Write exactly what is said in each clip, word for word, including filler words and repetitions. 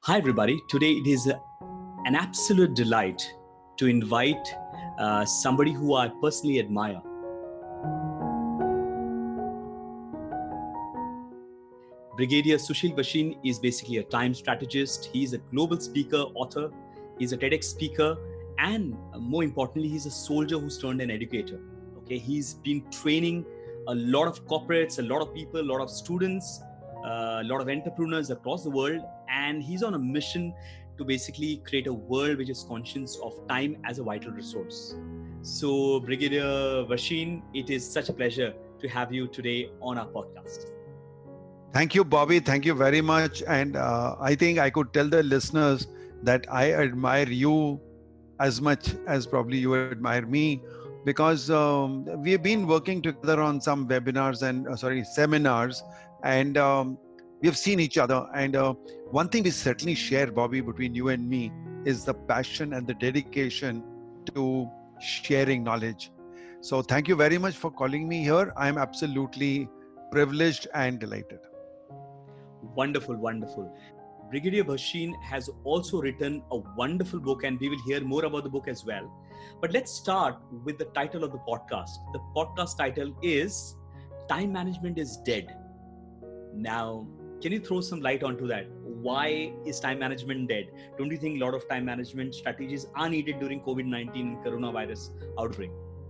Hi, everybody. Today it is an absolute delight to invite uh, somebody who I personally admire. Brigadier Sushil Basheen is basically a time strategist. He's a global speaker, author, he's a TEDx speaker, and uh, more importantly, he's a soldier who's turned an educator. Okay, he's been training a lot of corporates, a lot of people, a lot of students, uh, a lot of entrepreneurs across the world, and he's on a mission to basically create a world which is conscious of time as a vital resource. So, Brigadier Basheen, it is such a pleasure to have you today on our podcast. Thank you, Bobby. Thank you very much. And uh, I think I could tell the listeners that I admire you as much as probably you admire me, because um, we've been working together on some webinars and uh, sorry, seminars, and um, we've seen each other. And uh, one thing we certainly share, Bobby, between you and me is the passion and the dedication to sharing knowledge. So thank you very much for calling me here. I'm absolutely privileged and delighted. Wonderful, wonderful. Brigadier Basheen has also written a wonderful book, and we will hear more about the book as well. But let's start with the title of the podcast. The podcast title is Time Management is Dead. Now, can you throw some light onto that? Why is time management dead? Don't you think a lot of time management strategies are needed during COVID nineteen coronavirus outbreak?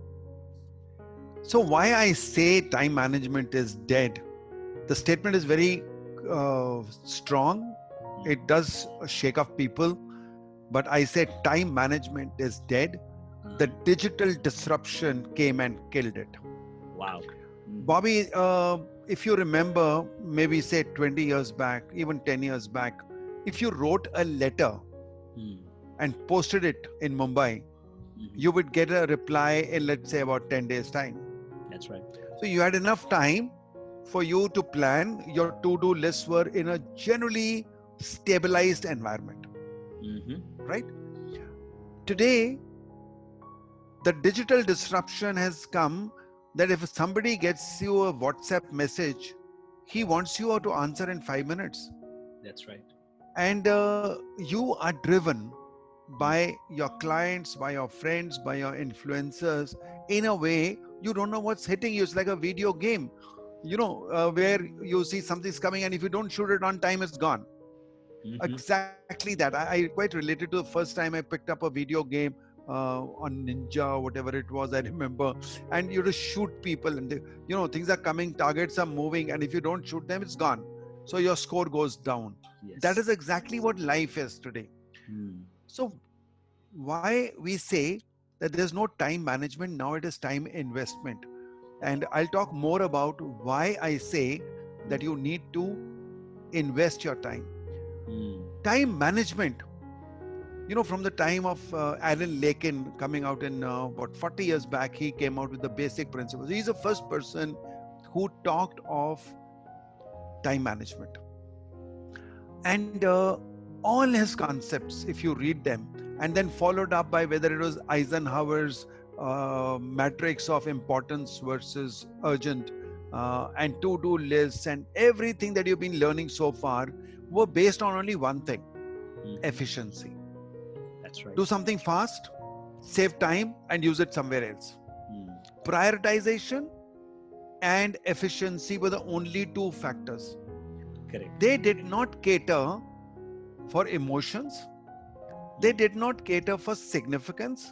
So why I say time management is dead? The statement is very uh, strong. It does shake off people, but I say time management is dead. The digital disruption came and killed it. Wow. Bobby, uh, if you remember, maybe say twenty years back, even ten years back, if you wrote a letter Hmm. and posted it in Mumbai, Mhm. you would get a reply in, let's say, about ten days time. That's right. So you had enough time for you to plan. Your to-do lists were in a generally stabilized environment, Mm-hmm. right? Today, the digital disruption has come that if somebody gets you a WhatsApp message, he wants you to answer in five minutes. That's right. And uh, you are driven by your clients, by your friends, by your influencers in a way you don't know what's hitting you. It's like a video game, you know, uh, where you see something's coming, and if you don't shoot it on time, it's gone. Mm-hmm. Exactly that. I, I quite related to the first time I picked up a video game uh, on Ninja or whatever it was, I remember. And you just shoot people, and they, you know, things are coming, targets are moving, and if you don't shoot them, it's gone. So your score goes down. Yes. That is exactly what life is today. Hmm. So why we say that there's no time management, now it is time investment. And I'll talk more about why I say that you need to invest your time. Hmm. Time management, you know, from the time of uh, Alan Lakin coming out in uh, about forty years back, he came out with the basic principles. He's the first person who talked of time management. And uh, all his concepts, if you read them, and then followed up by whether it was Eisenhower's uh, matrix of importance versus urgent, uh, and to-do lists, and everything that you've been learning so far were based on only one thing: Mhm. efficiency. That's right. Do something fast, save time, and use it somewhere else. Hmm. Prioritization and efficiency were the only two factors. Correct. They did not cater for emotions. They did not cater for significance.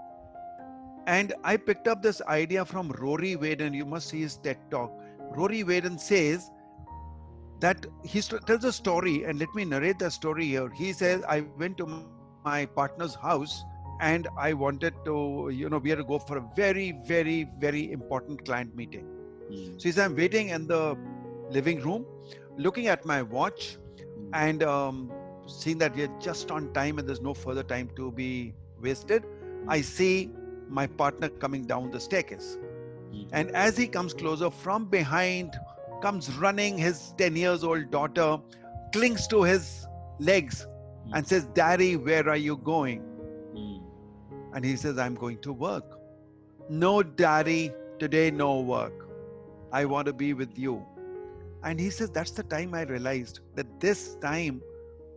And I picked up this idea from Rory Vaden. You must see his TED talk. Rory Vaden says that he st- tells a story, and let me narrate the story here. He says, I went to my partner's house and I wanted to, you know, we had to go for a very, very, very important client meeting. Hmm. So he said, I'm waiting in the living room, looking at my watch, Hmm. and um, seeing that we are just on time and there's no further time to be wasted. I see my partner coming down the staircase. Hmm. And as he comes closer, from behind comes running his ten years old daughter, clings to his legs and says, Daddy, where are you going? Hmm. And he says, I'm going to work. No, Daddy, today no work. I want to be with you. And he says, that's the time I realized that this time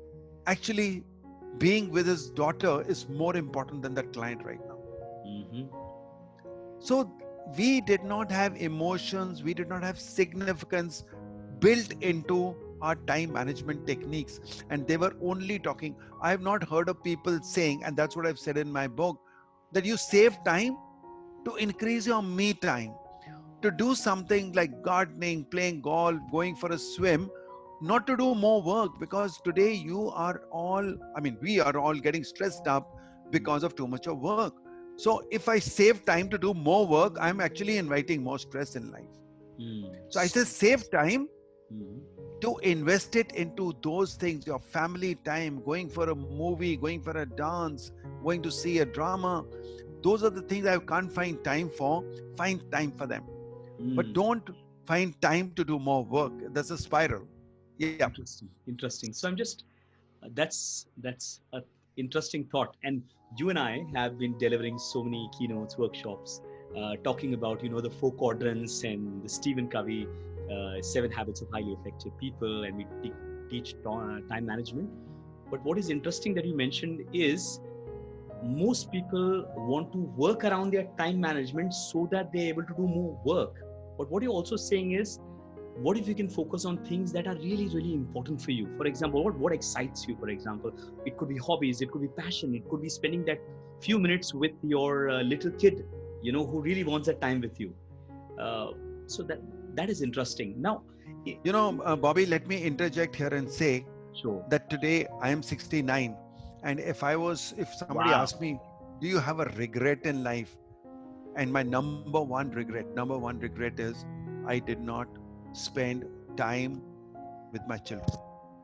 actually being with his daughter is more important than that client right now. Mm-hmm. So we did not have emotions, we did not have significance built into our time management techniques, and they were only talking. I have not heard of people saying, and that's what I've said in my book, that you save time to increase your me time, to do something like gardening, playing golf, going for a swim, not to do more work, because today you are all, I mean, we are all getting stressed up because of too much of work. So if I save time to do more work, I'm actually inviting more stress in life. Mm. So I say save time Mm-hmm. to invest it into those things, your family time, going for a movie, going for a dance, going to see a drama. Those are the things I can't find time for. Find time for them. Mm. But don't find time to do more work. That's a spiral. Yeah. Interesting. Interesting. So I'm just, uh, that's, that's a interesting thought. And you and I have been delivering so many keynotes, workshops, uh, talking about, you know, the four quadrants and the Stephen Covey, uh, seven habits of highly effective people. And we te- teach to- time management. But what is interesting that you mentioned is most people want to work around their time management so that they're able to do more work. But what you're also saying is, what if you can focus on things that are really, really important for you? For example, what, what excites you, for example? It could be hobbies, it could be passion, it could be spending that few minutes with your uh, little kid, you know, who really wants that time with you. Uh, so that that is interesting. Now, you know, uh, Bobby, let me interject here and say sure. that today I am sixty-nine. And if I was, if somebody Wow. asked me, do you have a regret in life? And my number one regret, number one regret is I did not spend time with my children.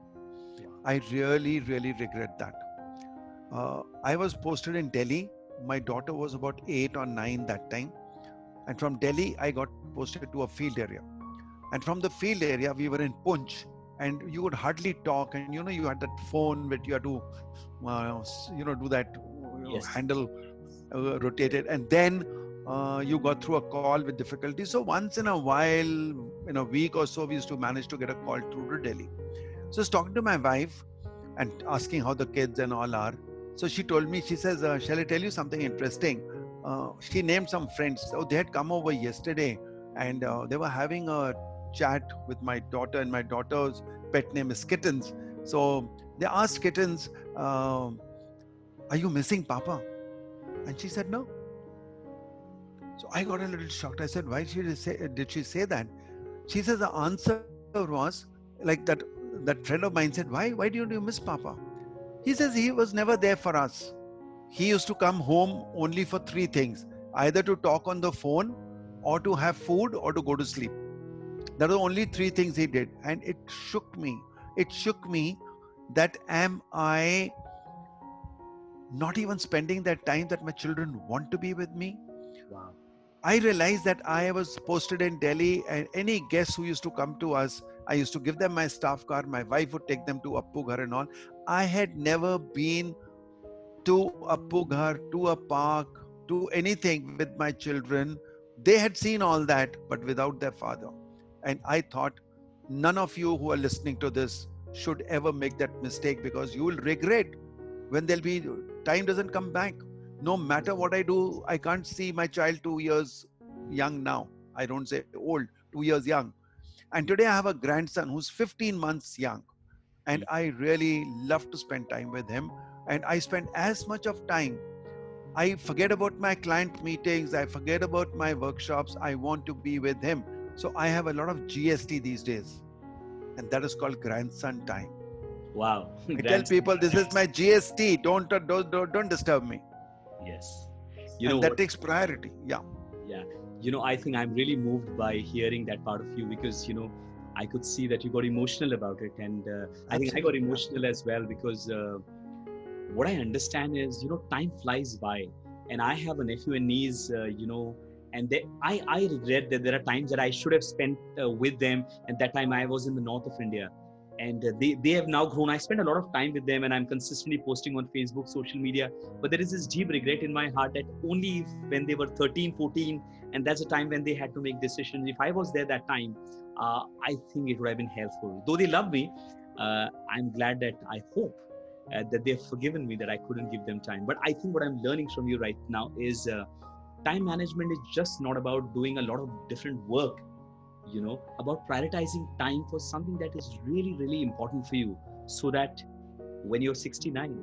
I really, really regret that. Uh, I was posted in Delhi. My daughter was about eight or nine that time. And from Delhi, I got posted to a field area. And from the field area, we were in Punch. And you would hardly talk. And you know, you had that phone that you had to, uh, you know, do that you know, Yes. handle uh, rotated. And then uh, you got through a call with difficulty. So once in a while, in a week or so, we used to manage to get a call through to Delhi. So I was talking to my wife and asking how the kids and all are. So she told me, she says, uh, shall I tell you something interesting? Uh, she named some friends. Oh, they had come over yesterday and uh, they were having a chat with my daughter, and my daughter's pet name is Kittens. So they asked Kittens, uh, are you missing Papa? And she said, no. So I got a little shocked. I said, why did she say, did she say that? She says the answer was like that. That friend of mine said, why, why do you miss Papa? He says he was never there for us. He used to come home only for three things: either to talk on the phone, or to have food, or to go to sleep. That are the only three things he did. And it shook me. It shook me that am I not even spending that time that my children want to be with me? Wow. I realized that I was posted in Delhi, and any guests who used to come to us, I used to give them my staff car. My wife would take them to Appu Ghar and all. I had never been to Appu Ghar, to a park, to anything with my children. They had seen all that, but without their father. And I thought, none of you who are listening to this should ever make that mistake, because you will regret when there'll be time doesn't come back. No matter what I do, I can't see my child two years young now. I don't say old, two years young. And today I have a grandson who's fifteen months young. And I really love to spend time with him. And I spend as much of time. I forget about my client meetings. I forget about my workshops. I want to be with him. So I have a lot of G S T these days. And that is called grandson time. Wow. I tell people, this is my G S T. Don't, don't, don't, don't disturb me. Yes. You and know that what? takes priority. Yeah. Yeah. You know, I think I'm really moved by hearing that part of you, because, you know, I could see that you got emotional about it. And uh, I think I got emotional as well, because uh, what I understand is, you know, time flies by. And I have a nephew and niece, uh, you know, and they, I, I regret that there are times that I should have spent uh, with them. And that time I was in the north of India. And uh, they, they have now grown. I spend a lot of time with them, and I'm consistently posting on Facebook, social media. But there is this deep regret in my heart that only if, when they were thirteen, fourteen, and that's a time when they had to make decisions. If I was there that time, uh, I think it would have been helpful. Though they love me, uh, I'm glad that I hope uh, that they've forgiven me that I couldn't give them time. But I think what I'm learning from you right now is uh, time management is just not about doing a lot of different work, you know, about prioritizing time for something that is really, really important for you, so that when you're sixty-nine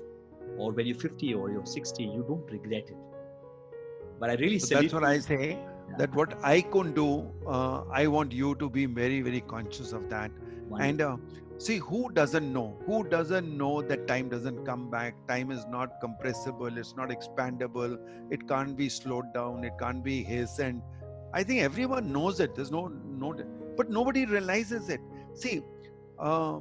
or when you're fifty or you're sixty, you don't regret it. But I really So salute that's what you. I say, that what I can do, uh, I want you to be very, very conscious of that. Wonderful. And uh, see, who doesn't know? Who doesn't know that time doesn't come back? Time is not compressible, it's not expandable, it can't be slowed down, it can't be hastened. I think everyone knows it. There's no, no, but nobody realizes it. See, uh,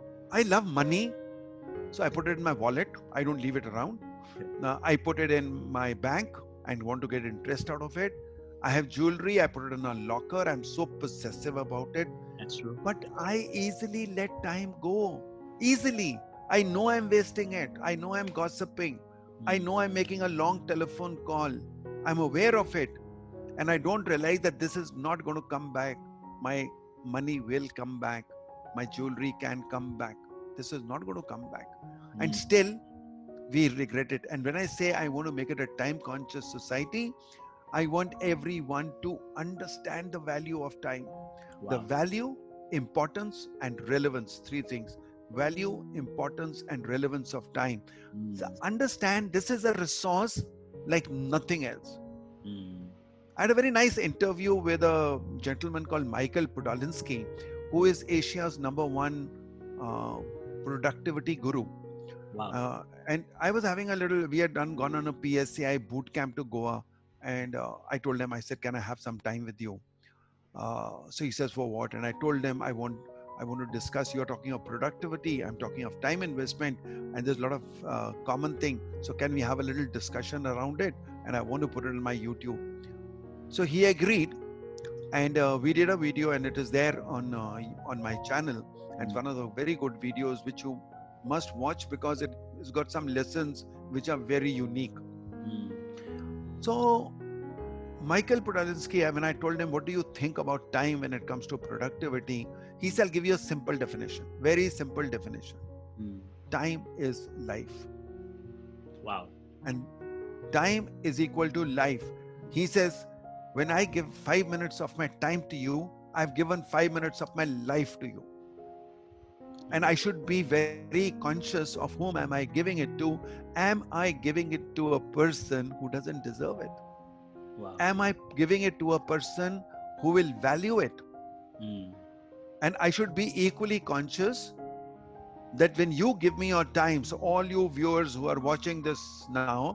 I love money, so I put it in my wallet. I don't leave it around. Uh, I put it in my bank and want to get interest out of it. I have jewelry, I put it in a locker. I'm so possessive about it. That's true. But I easily let time go. Easily. I know I'm wasting it. I know I'm gossiping. I know I'm making a long telephone call. I'm aware of it. And I don't realize that this is not going to come back. My money will come back. My jewelry can come back. This is not going to come back. Mm. And still, we regret it. And when I say I want to make it a time conscious society, I want everyone to understand the value of time. Wow. The value, importance, and relevance. Three things. Value, importance, and relevance of time. Mm. So understand this is a resource like nothing else. Mm. I had a very nice interview with a gentleman called Michael Podolinsky, who is Asia's number one uh, productivity guru. Wow. Uh, and I was having a little, we had done gone on a P S C I boot camp to Goa. And uh, I told him, I said, can I have some time with you? Uh, so he says, for what? And I told him, I want, I want to discuss, you're talking of productivity, I'm talking of time investment, and there's a lot of uh, common thing. So can we have a little discussion around it? And I want to put it in my YouTube. So he agreed. And uh, we did a video, and it is there on, uh, on my channel. And it's one of the very good videos which you must watch, because it, it's got some lessons which are very unique. Mm. So Michael Podolinsky, when I told him, what do you think about time when it comes to productivity? He said, I'll give you a simple definition, very simple definition. Mm. Time is life. Wow. And time is equal to life. He says, when I give five minutes of my time to you, I've given five minutes of my life to you. And I should be very conscious of whom am I giving it to. Am I giving it to a person who doesn't deserve it? Wow. Am I giving it to a person who will value it? Mm. And I should be equally conscious that when you give me your time, so all you viewers who are watching this now,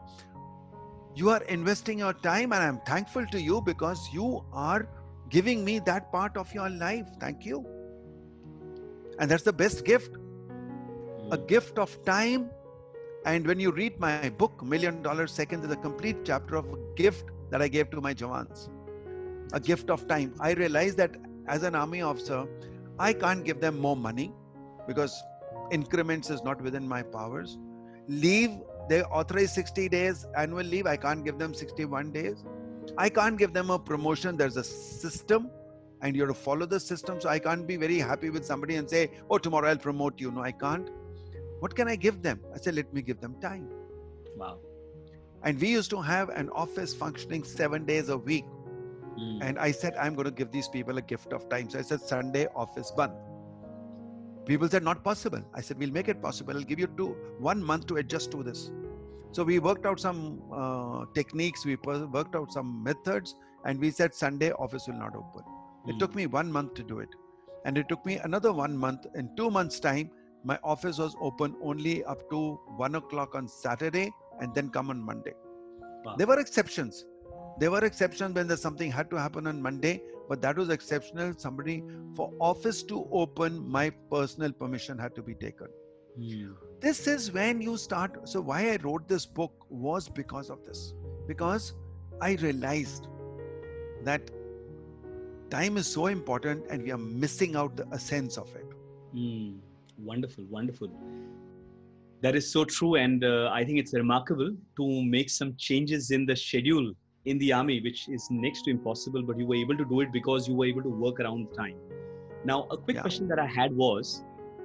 you are investing your time, and I'm thankful to you because you are giving me that part of your life. Thank you. And that's the best gift, Mm. a gift of time. And when you read my book, Million Dollar Seconds, is a complete chapter of a gift that I gave to my Jawans, a gift of time. I realized that as an army officer, I can't give them more money because increments is not within my powers. Leave, they authorize sixty days annual leave. I can't give them sixty-one days. I can't give them a promotion. There's a system and you have to follow the system. So I can't be very happy with somebody and say, oh, tomorrow I'll promote you. No, I can't. What can I give them? I said, let me give them time. Wow. And we used to have an office functioning seven days a week. Mm. And I said, I'm going to give these people a gift of time. So I said, Sunday office band. People said, not possible. I said, we'll make it possible. I'll give you two, one month to adjust to this. So we worked out some uh, techniques, we worked out some methods, and we said Sunday office will not open. It Mm. took me one month to do it. And it took me another one month. In two months' time, my office was open only up to one o'clock on Saturday and then come on Monday. Wow. There were exceptions. There were exceptions when there's something had to happen on Monday, but that was exceptional. Somebody, for office to open, my personal permission had to be taken. Mm. This is when you start. So why I wrote this book was because of this. Because I realized that time is so important and we are missing out the essence of it. Mm. Wonderful, wonderful. That is so true. And uh, I think it's remarkable to make some changes in the schedule in the army, which is next to impossible, but you were able to do it because you were able to work around time. Now, a quick Yeah. question that I had was,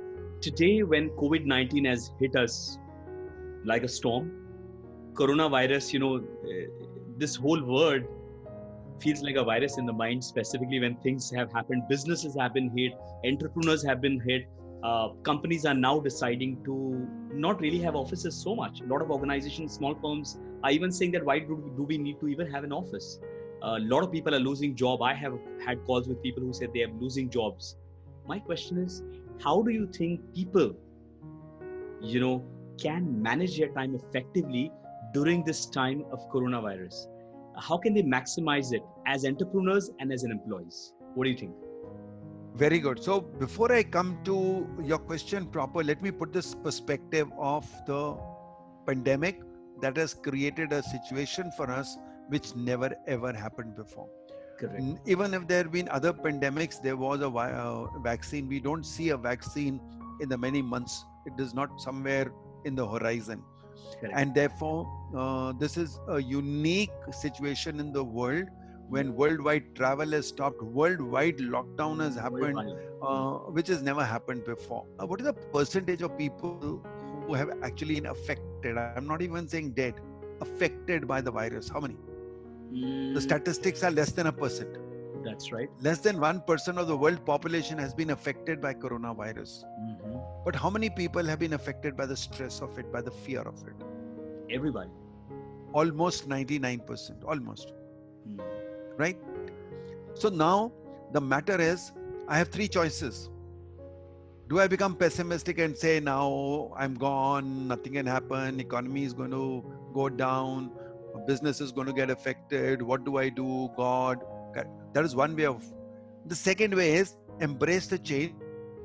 today when COVID nineteen has hit us like a storm, coronavirus, you know, uh, this whole word feels like a virus in the mind, specifically when things have happened, businesses have been hit, entrepreneurs have been hit. Uh, companies are now deciding to not really have offices so much. A lot of organizations, small firms are even saying that why do we, do we need to even have an office? A lot of people are losing job. I have had calls with people who said they are losing jobs. My question is, how do you think people, you know, can manage their time effectively during this time of coronavirus? How can they maximize it as entrepreneurs and as an employees? What do you think? Very good. So before I come to your question proper, let me put this perspective of the pandemic that has created a situation for us which never ever happened before. Correct. Even if there have been other pandemics, there was a uh, vaccine. We don't see a vaccine in the many months. It is not somewhere in the horizon. Correct. And therefore, uh, this is a unique situation in the world when worldwide travel has stopped, worldwide lockdown has happened, uh, which has never happened before. Uh, what is the percentage of people who have actually been affected? I'm not even saying dead, affected by the virus. How many? Mm. The statistics are less than a percent. That's right. Less than one percent of the world population has been affected by coronavirus. Mm-hmm. But how many people have been affected by the stress of it, by the fear of it? Everybody. Almost ninety-nine percent, almost. Mm. Right? So now the matter is, I have three choices. Do I become pessimistic and say, now I'm gone, nothing can happen, economy is going to go down, business is going to get affected, what do I do, God? That is one way of. The second way is embrace the change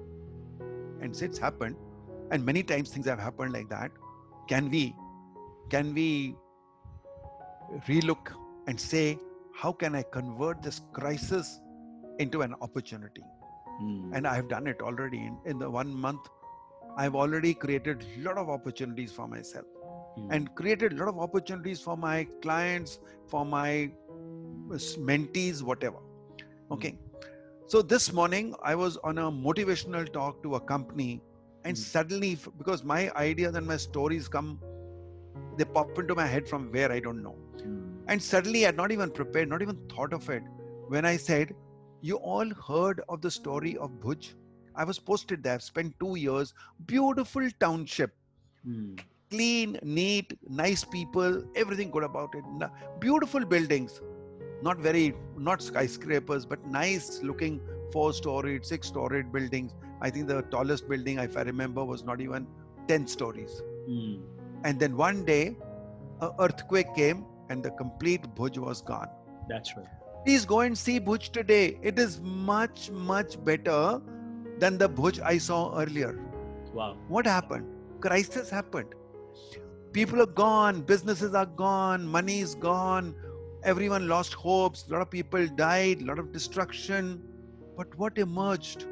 and say it's happened, and many times things have happened like that. Can we, can we relook and say, how can I convert this crisis into an opportunity? Mm. And I have done it already. In, in the one month, I've already created a lot of opportunities for myself mm. and created a lot of opportunities for my clients, for my mentees, whatever. Okay. Mm. So this morning, I was on a motivational talk to a company, and mm. suddenly, because my ideas and my stories come, they pop into my head from where I don't know. Mm. And suddenly I had not even prepared, not even thought of it. When I said, you all heard of the story of Bhuj? I was posted there, I've spent two years, beautiful township, mm. clean, neat, nice people, everything good about it. Beautiful buildings, not very, not skyscrapers, but nice looking four-storied, six-storied buildings. I think the tallest building, if I remember, was not even ten stories. Mm. And then one day, an earthquake came and the complete Bhuj was gone. That's right. Please go and see Bhuj today. It is much, much better than the Bhuj I saw earlier. Wow. What happened? Crisis happened. People are gone. Businesses are gone. Money is gone. Everyone lost hopes. A lot of people died. A lot of destruction. But what emerged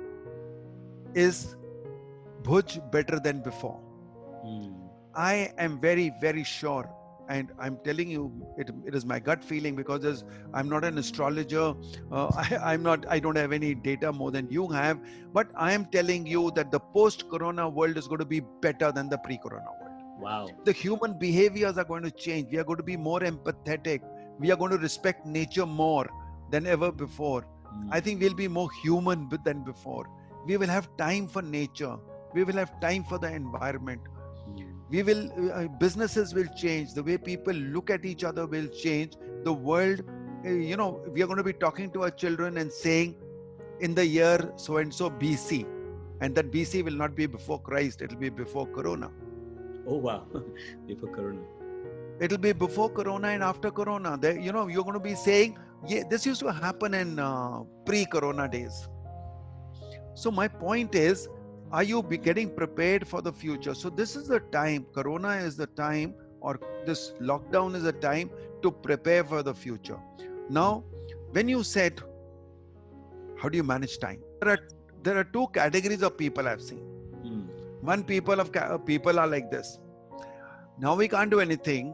is Bhuj better than before. Mm. I am very, very sure. And I'm telling you, it, it is my gut feeling, because I'm not an astrologer. Uh, I, I'm not, I don't have any data more than you have. But I am telling you that the post-corona world is going to be better than the pre-corona world. Wow. The human behaviors are going to change. We are going to be more empathetic. We are going to respect nature more than ever before. Mm. I think we'll be more human than before. We will have time for nature. We will have time for the environment. We will, uh, businesses will change. The way people look at each other will change. The world, uh, you know, we are going to be talking to our children and saying, in the year so-and-so B C, and that B C will not be before Christ. It will be before Corona. Oh, wow. Before Corona. It will be before Corona and after Corona. They, you know, you're going to be saying, yeah, this used to happen in uh, pre-Corona days. So my point is, are you be getting prepared for the future? So this is the time, Corona is the time, or this lockdown is the time to prepare for the future. Now, when you said, how do you manage time? There are, there are two categories of people I've seen. Hmm. One people of people are like this. Now we can't do anything.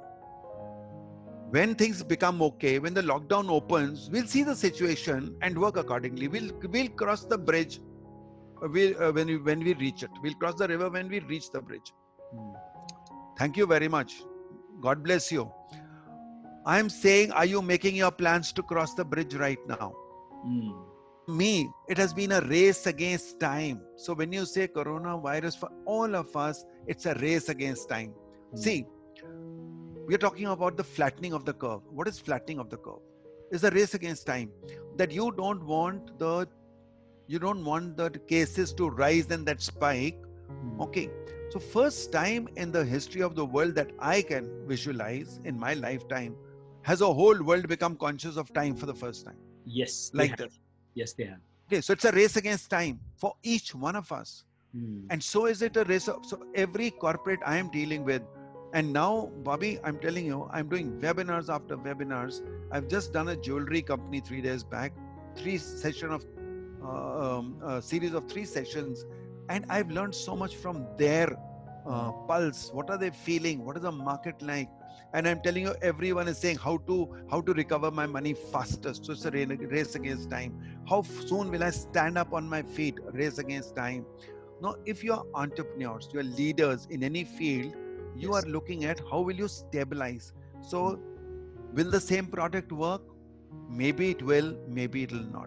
When things become okay, when the lockdown opens, we'll see the situation and work accordingly. We'll, we'll cross the bridge we uh, when we when we reach it. We'll cross the river when we reach the bridge. Mm. Thank you very much. God bless you. I'm saying, are you making your plans to cross the bridge right now? Mm. Me, it has been a race against time. So when you say coronavirus, for all of us, it's a race against time. Mm. See, we're talking about the flattening of the curve. What is flattening of the curve? It's a race against time. That you don't want the you don't want the cases to rise and that spike. Mm. Okay. So first time in the history of the world that I can visualize in my lifetime, has a whole world become conscious of time for the first time. Yes, they Like have. this. Yes, they have. Okay, so it's a race against time for each one of us. Mm. And so is it a race of, so every corporate I am dealing with, and now, Bobby, I'm telling you, I'm doing webinars after webinars. I've just done a jewelry company three days back, three session of, uh, um, a series of three sessions. And I've learned so much from their uh, pulse. What are they feeling? What is the market like? And I'm telling you, everyone is saying how to how to recover my money fastest. So it's a race against time. How soon will I stand up on my feet? Race against time. Now, if you're entrepreneurs, you're leaders in any field, you Yes. are looking at how will you stabilize. So will the same product work? Maybe it will, maybe it will not.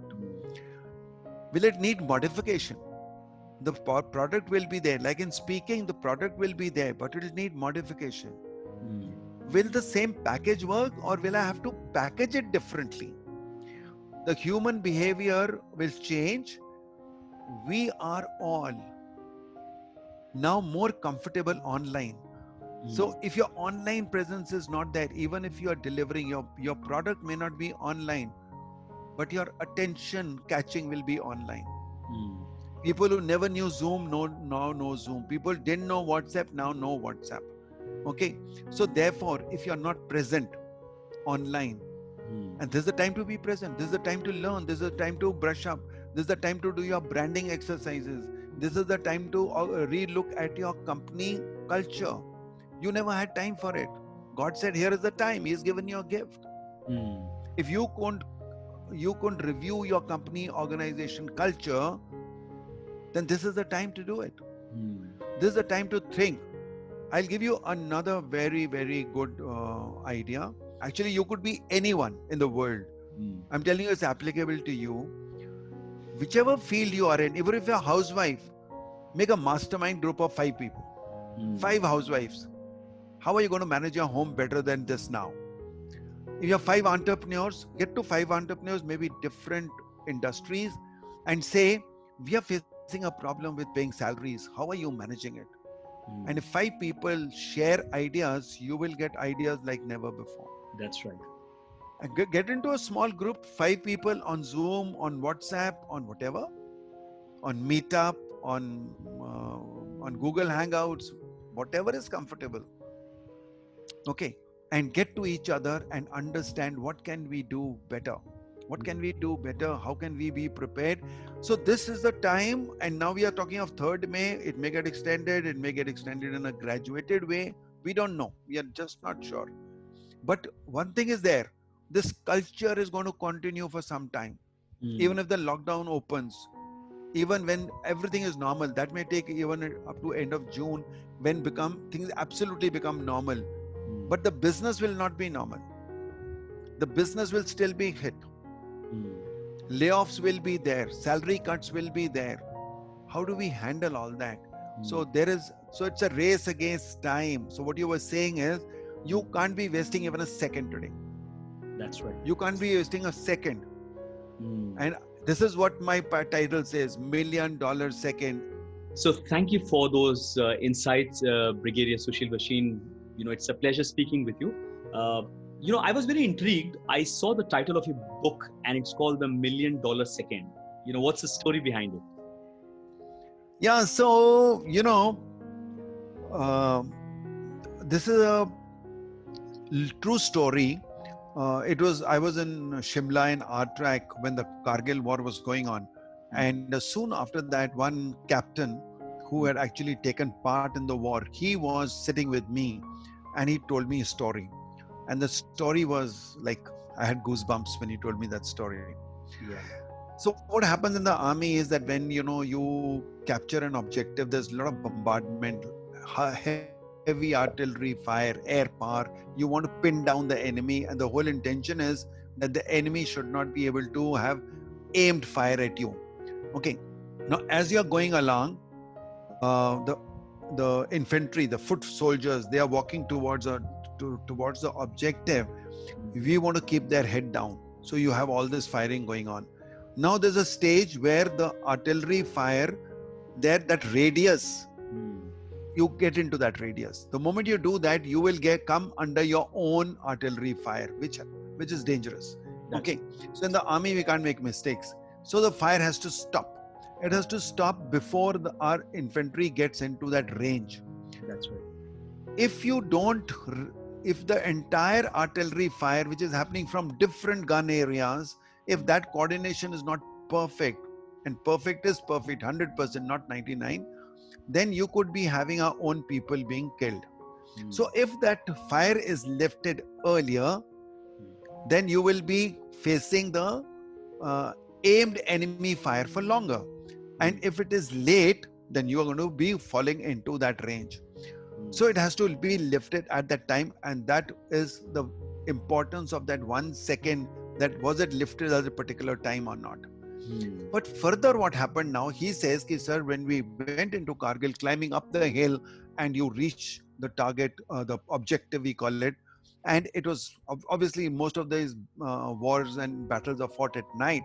Will it need modification? The product will be there. Like in speaking, the product will be there, but it will need modification. Mm. Will the same package work, or will I have to package it differently? The human behavior will change. We are all now more comfortable online. Mm. So if your online presence is not there, even if you are delivering, your, your product may not be online, but your attention catching will be online. Mm. People who never knew Zoom know, now know Zoom. People didn't know WhatsApp now know WhatsApp. Okay. So therefore, if you're not present online, Mm. and this is the time to be present, this is the time to learn, this is the time to brush up, this is the time to do your branding exercises, this is the time to re-look at your company culture. You never had time for it. God said, here is the time. He's given you a gift. Mm. If you couldn't, you couldn't review your company organization culture, then this is the time to do it. Mm. This is the time to think. I'll give you another very, very good uh, idea. Actually, you could be anyone in the world. Mm. I'm telling you, it's applicable to you. Whichever field you are in, even if you're a housewife, make a mastermind group of five people. Mm. Five housewives. How are you going to manage your home better than this now? If you have five entrepreneurs, get to five entrepreneurs, maybe different industries, and say, we are facing a problem with paying salaries. How are you managing it? Mm. And if five people share ideas, you will get ideas like never before. That's right. And get into a small group, five people on Zoom, on WhatsApp, on whatever, on Meetup, on uh, on Google Hangouts, whatever is comfortable. Okay, and get to each other and understand what can we do better. What can we do better? How can we be prepared? So this is the time, and now we are talking of third May. It may get extended. It may get extended in a graduated way. We don't know. We are just not sure. But one thing is there. This culture is going to continue for some time. Mm. Even if the lockdown opens, even when everything is normal, that may take even up to end of June when become things absolutely become normal. Mm. But the business will not be normal. The business will still be hit. Mm. Layoffs will be there. Salary cuts will be there. How do we handle all that? Mm. So there is, so it's a race against time. So what you were saying is, you can't be wasting even a second today. That's right. You can't be wasting a second. Mm. And this is what my title says, million dollar second. So thank you for those uh, insights, uh, Brigadier Sushil Bhasin. You know, it's a pleasure speaking with you. Uh, you know, I was very intrigued. I saw the title of your book and it's called The Million Dollar Second. You know, what's the story behind it? Yeah, so, you know, uh, this is a true story. Uh, it was, I was in Shimla in R track when the Kargil war was going on. And uh, soon after that, one captain who had actually taken part in the war, he was sitting with me and he told me a story. And the story was like, I had goosebumps when he told me that story. Yeah. So what happens in the army is that when you know you capture an objective, there's a lot of bombardment, heavy artillery fire, air power. You want to pin down the enemy, and the whole intention is that the enemy should not be able to have aimed fire at you. Okay. Now, as you're going along, uh, the the infantry, the foot soldiers, they are walking towards a to, towards the objective. We want to keep their head down. So you have all this firing going on. Now there's a stage where the artillery fire, there that radius, you get into that radius. The moment you do that, you will get come under your own artillery fire, which which is dangerous. Okay. So in the army, we can't make mistakes. So the fire has to stop. It has to stop before the, our infantry gets into that range. That's right. If you don't, if the entire artillery fire, which is happening from different gun areas, if that coordination is not perfect, and perfect is perfect, one hundred percent, not ninety-nine, then you could be having our own people being killed. Mm. So if that fire is lifted earlier, then you will be facing the uh, aimed enemy fire for longer. And if it is late, then you are going to be falling into that range. So it has to be lifted at that time, and that is the importance of that one second, that was it lifted at a particular time or not. Hmm. But further what happened now, he says, Ki, sir, when we went into Kargil, climbing up the hill and you reach the target, uh, the objective we call it, and it was obviously most of these uh, wars and battles are fought at night.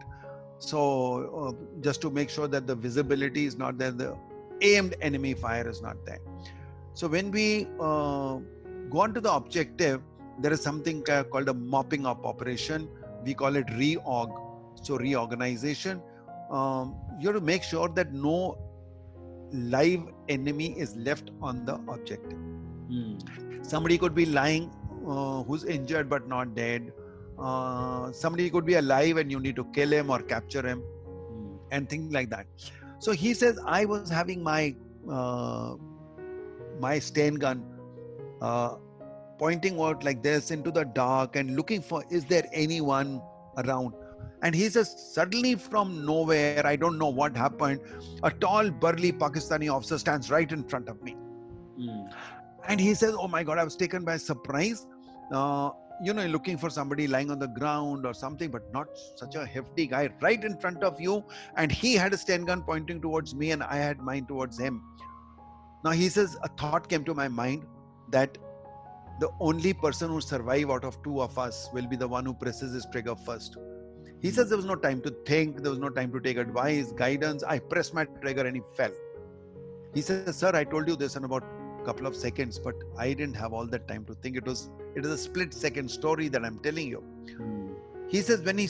So uh, just to make sure that the visibility is not there, the aimed enemy fire is not there. So when we uh, go on to the objective, there is something called a mopping up operation. We call it reorg. So reorganization. Um, you have to make sure that no live enemy is left on the objective. Mm. Somebody could be lying uh, who's injured but not dead. Uh, somebody could be alive and you need to kill him or capture him, mm. and things like that. So he says, I was having my uh, my Sten gun uh, pointing out like this into the dark and looking for, is there anyone around? And he says, suddenly from nowhere, I don't know what happened, a tall, burly Pakistani officer stands right in front of me. Mm. And he says, oh my God, I was taken by surprise. Uh, you know, looking for somebody lying on the ground or something, but not such a hefty guy right in front of you. And he had a Sten gun pointing towards me and I had mine towards him. Now he says, a thought came to my mind that the only person who survive out of two of us will be the one who presses his trigger first. He says there was no time to think, there was no time to take advice, guidance. I pressed my trigger and he fell. He says, sir, I told you this in about a couple of seconds, but I didn't have all that time to think. It was, it is a split second story that I'm telling you. Hmm. He says, when he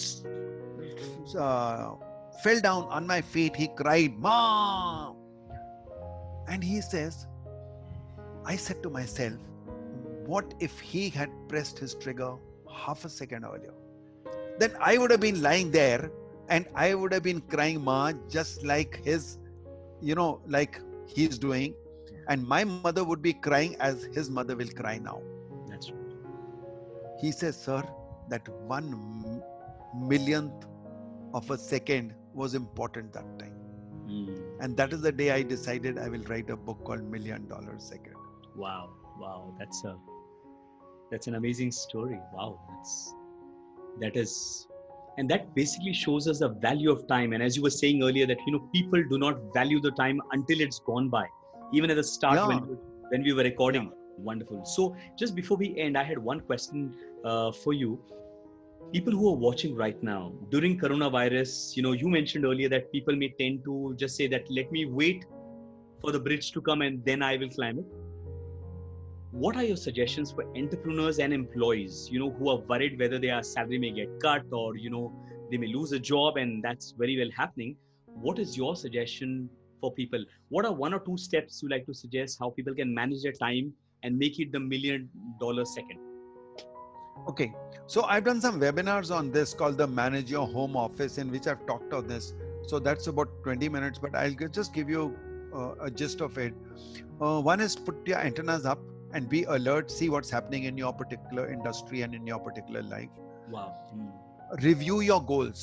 uh, fell down on my feet, he cried, Mom! And he says, I said to myself, what if he had pressed his trigger half a second earlier? Then I would have been lying there and I would have been crying, Ma, just like his, you know, like he's doing. And my mother would be crying as his mother will cry now. That's right. He says, sir, that one millionth of a second was important that time. Mm. And that is the day I decided I will write a book called Million Dollar Second. Wow. Wow. That's a, that's an amazing story. Wow. That's, that is, and that basically shows us the value of time. And as you were saying earlier that, you know, people do not value the time until it's gone by. Even at the start, yeah. when, when we were recording. Yeah. Wonderful. So just before we end, I had one question uh, for you. People who are watching right now during coronavirus, you know, you mentioned earlier that people may tend to just say that, let me wait for the bridge to come and then I will climb it. What are your suggestions for entrepreneurs and employees, you know, who are worried whether their salary may get cut or, you know, they may lose a job, and that's very well happening. What is your suggestion for people? What are one or two steps you like to suggest how people can manage their time and make it the million dollar second? Okay. So I've done some webinars on this called the Manage Your Home Office, in which I've talked on this. So that's about twenty minutes, but I'll just give you uh, a gist of it. Uh, one is put your antennas up and be alert, see what's happening in your particular industry and in your particular life. Wow. Mm. Review your goals.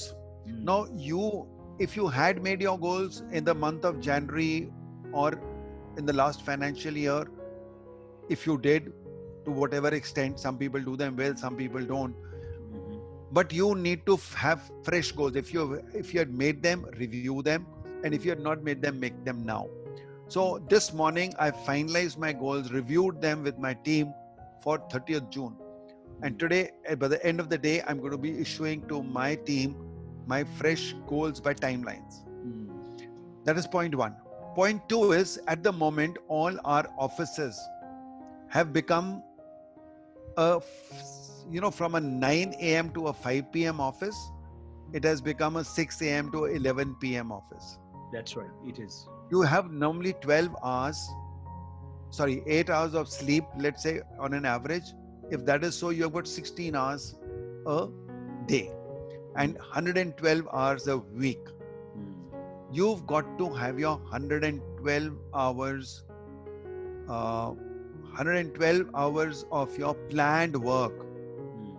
Mm. Now, you, if you had made your goals in the month of January or in the last financial year, if you did, to whatever extent, some people do them well, some people don't. Mm-hmm. But you need to f- have fresh goals. If you if you had made them, review them, and if you had not made them, make them now. So this morning, I finalized my goals, reviewed them with my team for thirtieth June. And today, eh, by the end of the day, I'm going to be issuing to my team my fresh goals by timelines. Mm. That is point one. Point two is, at the moment, all our offices have become a, you know, from a nine a.m. to a five p.m. office, it has become a six a.m. to eleven p.m. office. That's right. It is. You have normally twelve hours, sorry, eight hours of sleep, let's say on an average. If that is so, you have got sixteen hours a day and one hundred twelve hours a week. Mm. You've got to have your one hundred twelve hours, uh, one hundred twelve hours of your planned work. Mm.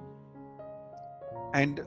And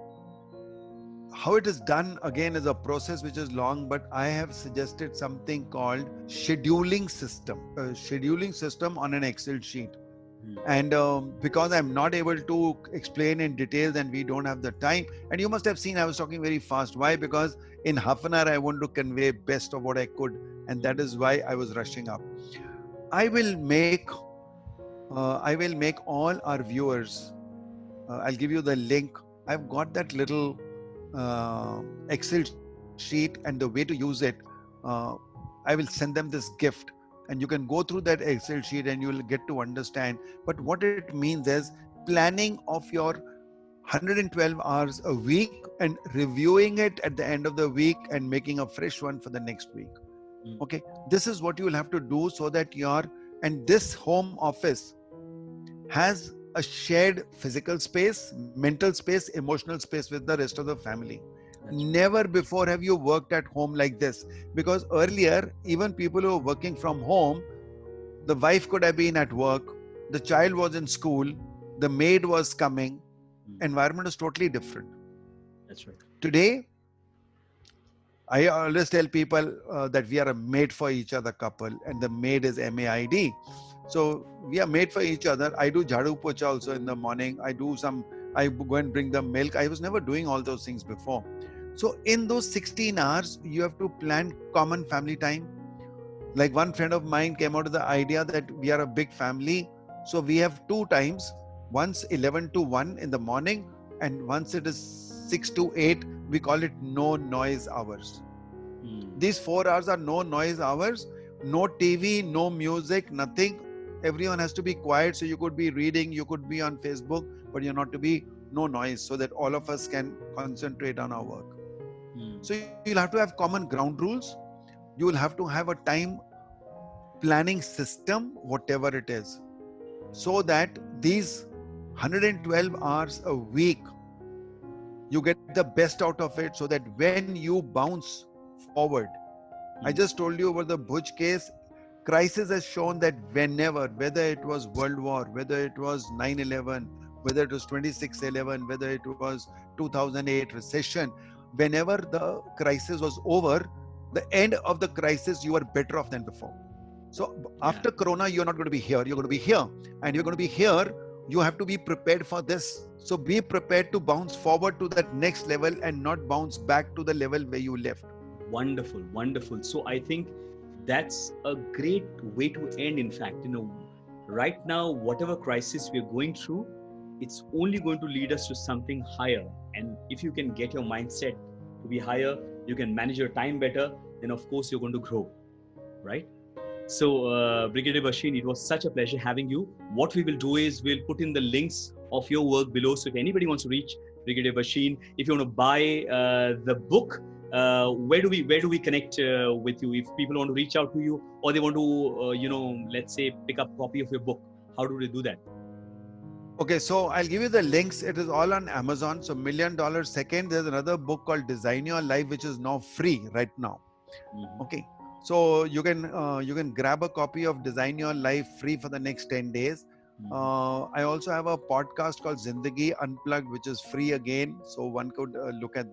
how it is done again is a process which is long, but I have suggested something called scheduling system, a scheduling system on an Excel sheet. Mm. And um, because I'm not able to explain in details and we don't have the time, and you must have seen I was talking very fast. Why? Because in half an hour I want to convey best of what I could, and that is why I was rushing up. I will make uh, I will make all our viewers, uh, I'll give you the link. I've got that little uh, Excel sheet, and the way to use it, uh, I will send them this gift, and you can go through that Excel sheet and you will get to understand. But what it means is planning of your one hundred twelve hours a week and reviewing it at the end of the week and making a fresh one for the next week. Mm. Okay, this is what you will have to do so that your, and this home office has a shared physical space, mental space, emotional space with the rest of the family. That's right. Never before have you worked at home like this, because earlier, even people who were working from home, the wife could have been at work, the child was in school, the maid was coming. Mm. Environment is totally different. That's right. Today, I always tell people uh, that we are a made for each other couple, and the maid is M A I D. So we are made for each other. I do jhadu pocha also in the morning. I do some, I go and bring the milk. I was never doing all those things before. So in those sixteen hours, you have to plan common family time. Like one friend of mine came out with the idea that we are a big family. So we have two times, once eleven to one in the morning, and once it is six to eight, we call it no noise hours. Mm. These four hours are no noise hours, no T V, no music, nothing. Everyone has to be quiet. So you could be reading, you could be on Facebook, but you're not to be no noise, so that all of us can concentrate on our work. Mm. So you'll have to have common ground rules. You will have to have a time planning system, whatever it is, so that these one hundred twelve hours a week, you get the best out of it, so that when you bounce forward. Mm. I just told you about the Bhuj case. Crisis has shown that whenever, whether it was World War, whether it was nine eleven, whether it was twenty-six eleven, whether it was two thousand eight recession, whenever the crisis was over, the end of the crisis, you were better off than before. So after Yeah. Corona, you're not going to be here. You're going to be here. And you're going to be here. You have to be prepared for this. So be prepared to bounce forward to that next level and not bounce back to the level where you left. Wonderful, wonderful. So I think that's a great way to end. In fact, you know, right now, whatever crisis we're going through, it's only going to lead us to something higher. And if you can get your mindset to be higher, you can manage your time better, then of course you're going to grow, right? So, uh, Brigadier Basheen, it was such a pleasure having you. What we will do is we'll put in the links of your work below. So if anybody wants to reach Brigadier Basheen, if you want to buy uh, the book, uh, where do we where do we connect uh, with you? If people want to reach out to you, or they want to, uh, you know, let's say pick up a copy of your book, how do they do that? Okay, so I'll give you the links. It is all on Amazon. So Million Dollar Second, there's another book called Design Your Life, which is now free right now. Mm-hmm. Okay, so you can uh, you can grab a copy of Design Your Life free for the next ten days. Mm-hmm. Uh, I also have a podcast called Zindagi Unplugged, which is free again. So one could uh, look at that.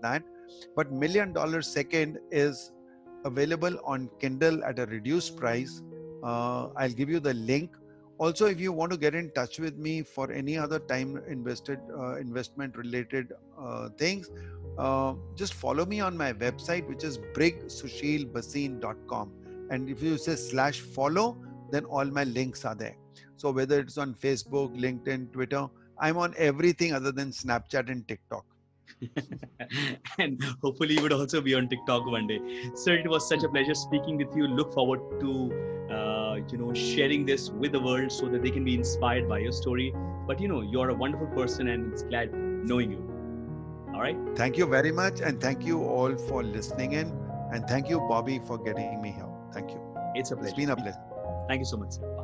But Million Dollar Second is available on Kindle at a reduced price. Uh, I'll give you the link. Also, if you want to get in touch with me for any other time invested uh, investment related uh, things, uh, just follow me on my website, which is brig sushil bhasin dot com. And if you say slash follow, then all my links are there. So whether it's on Facebook, LinkedIn, Twitter, I'm on everything other than Snapchat and TikTok. And hopefully you would also be on TikTok one day. Sir, it was such a pleasure speaking with you. Look forward to uh, you know sharing this with the world so that they can be inspired by your story. But you know you're a wonderful person, and it's glad knowing you. All right. Thank you very much, and thank you all for listening in, and thank you, Bobby, for getting me here. Thank you. It's a pleasure. It's been a pleasure. Thank you so much, sir.